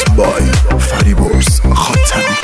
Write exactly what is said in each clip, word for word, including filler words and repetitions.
by Fariborz Khatami.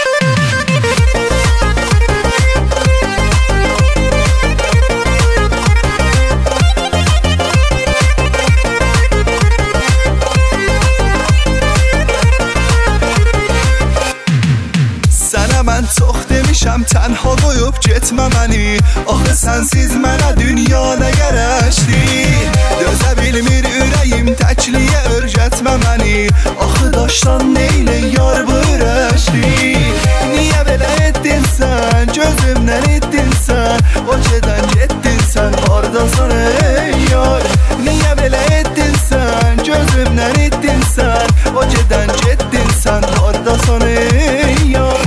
Sənə mən çox demişəm, tənha qoyub getmə məni. Axı sənsiz mənə dünya nə gərəkdir? Dözə bilmir ürəyim, təkliyə örgətmə məni. Axı daşdan neylə yar bu ürəkdir? Niyə belə etdin sən, gözümdən etdin sən? O gedən getdin sən, hardasan ey yar? Niyə belə etdin sən, gözümdən etdin sən? O gedən getdin sən, hardasan ey yar?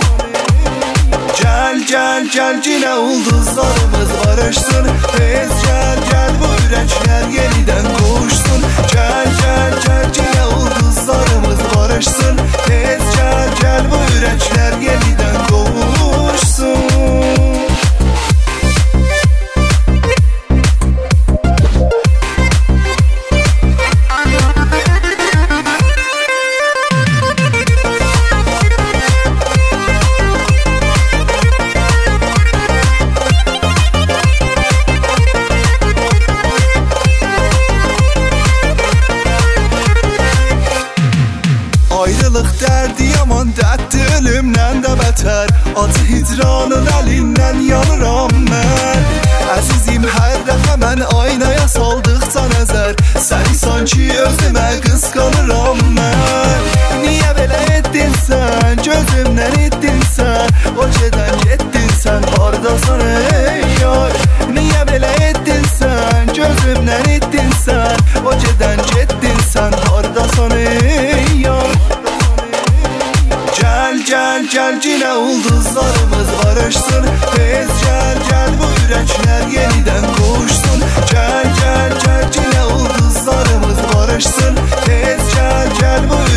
Gel gel gel yine ulduzlarımız barışsın. Tez gel gel bu yürekler yeniden kavuşsun. Gel gel gel yine ulduzlarımız barışsın. Tez gel gel bu yürekler yeniden kavuşsun. Ayrılıq dərdi yaman, dərddi ölümdən də bətər. Acı hicranın əlindən yanıram mən. Əzizim hər dəfə mən aynaya saldıqca nəzər, səni sanki özümə qısqanıram mən. Niyə belə etdin sən, gözümdən etdin sən? O gedən getdin sən, hardasan ey yar? Niyə belə etdin sən, gözümdən etdin sən? O gedən getdin sən, hardasan ey yar? Gel gel gel yine ulduzlarımız barışsın. Tez gel gel bu yürekler yeniden kavuşsun. Gel gel gel yine ulduzlarımız barışsın. Tez gel gel bu